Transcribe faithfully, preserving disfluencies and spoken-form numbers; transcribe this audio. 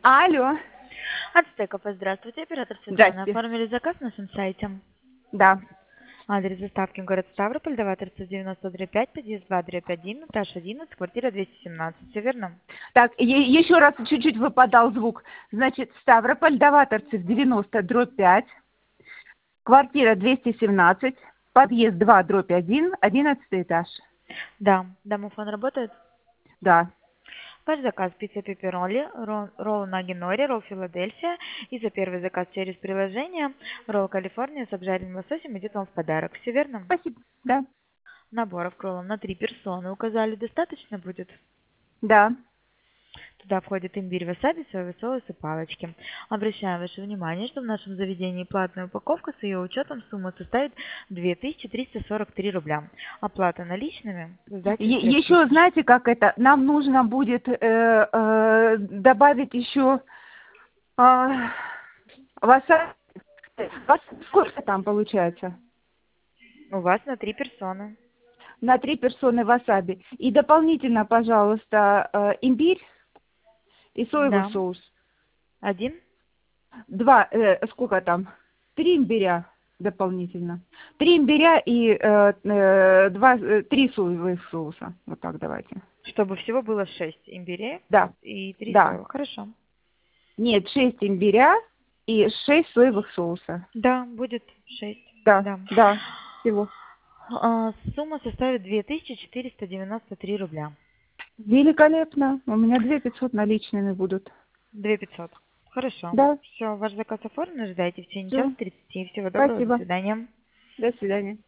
Алло. Ацтеков, здравствуйте. Оператор Светлана. Здрасте. Оформили заказ на нашем сайте. Да. Адрес доставки город Ставрополь, два тридцать девяносто пять, подъезд два один, этаж одиннадцать, квартира двести семнадцать. Все верно? Так, е- еще раз чуть-чуть выпадал звук. Значит, Ставрополь, Даваторцев девяносто дробь пять, квартира двести семнадцать, подъезд два дробь один, одиннадцатый этаж. Да. Домофон работает? Да. Ваш заказ пицца пеппероли, ролл, ролл наги нори, ролл Филадельфия. И за первый заказ через приложение ролл Калифорния с обжаренным лососем идет вам в подарок. Все верно? Спасибо. Да. Наборов к роллам на три персоны указали. Достаточно будет? Да. Туда входит имбирь, васаби, соевый соус и палочки. Обращаем ваше внимание, что в нашем заведении платная упаковка с ее учетом сумма составит две тысячи триста сорок три рубля. Оплата наличными. Сдача Е- еще знаете, как это? Нам нужно будет э, э, добавить еще э, васаби. Вас сколько там получается? У вас на три персоны. На три персоны васаби. И дополнительно, пожалуйста, э, имбирь и соевый Да. соус. Один? Два, э, сколько там? Три имбиря дополнительно. Три имбиря и э, э, два, э, три соевых соуса. Вот так давайте. Чтобы всего было шесть имбирей Да, и три да. соевых. Хорошо. Нет, шесть имбиря и шесть соевых соуса. Да, будет шесть. Да, Да. да, всего. А, сумма составит две тысячи четыреста девяносто три рубля. Великолепно. У меня две пятьсот наличными будут. Две пятьсот. Хорошо. Да, Все, ваш заказ оформлен. Ждайте в течение все. часа тридцати. Всего доброго. До Спасибо. свидания. До свидания.